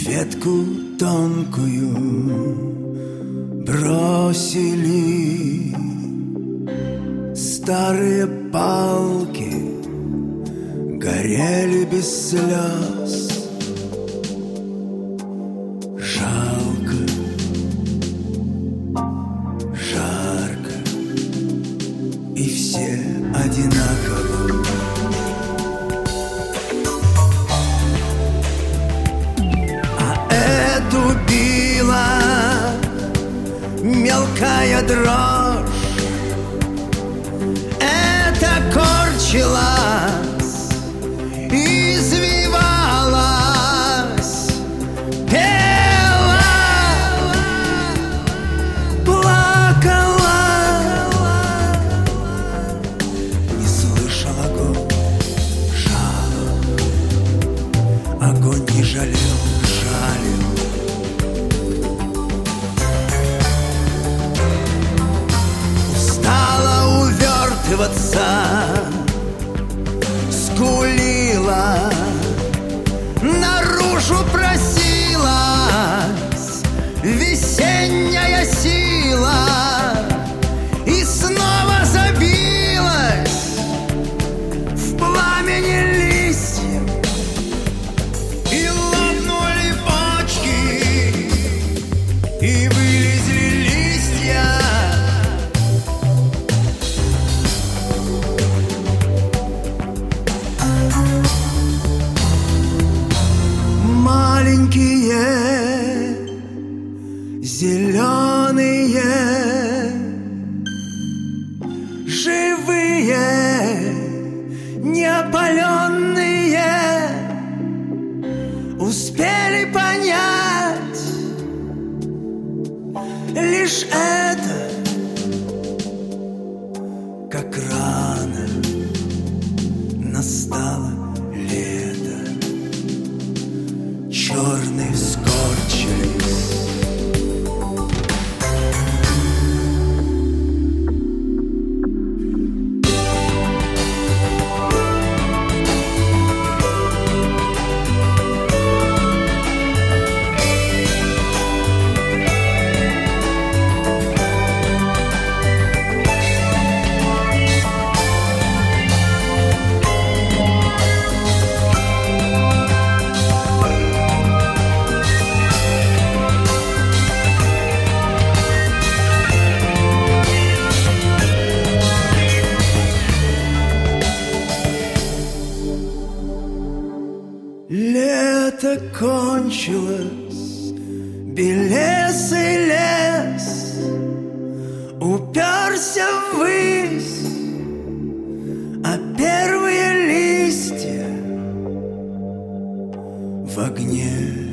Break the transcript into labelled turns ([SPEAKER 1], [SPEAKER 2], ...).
[SPEAKER 1] ветку тонкую бросили, старые палки горели без слез. Жалко, жарко, и все одинаково. Убила мелкая дрожь, это корчилась, извивалась, пела, плакала, не слышал огонь жалоб, огонь не жалел, жалил. Скулила, наружу просилась весенняя сила и снова забилась в пламени листьев, и лопнули почки, и вылезли листья. Маленькие, зеленые, живые, неопаленные, успели понять лишь это, как рано настало лето. Черные скорчились. Лето кончилось, белесый лес уперся ввысь, а первые листья в огне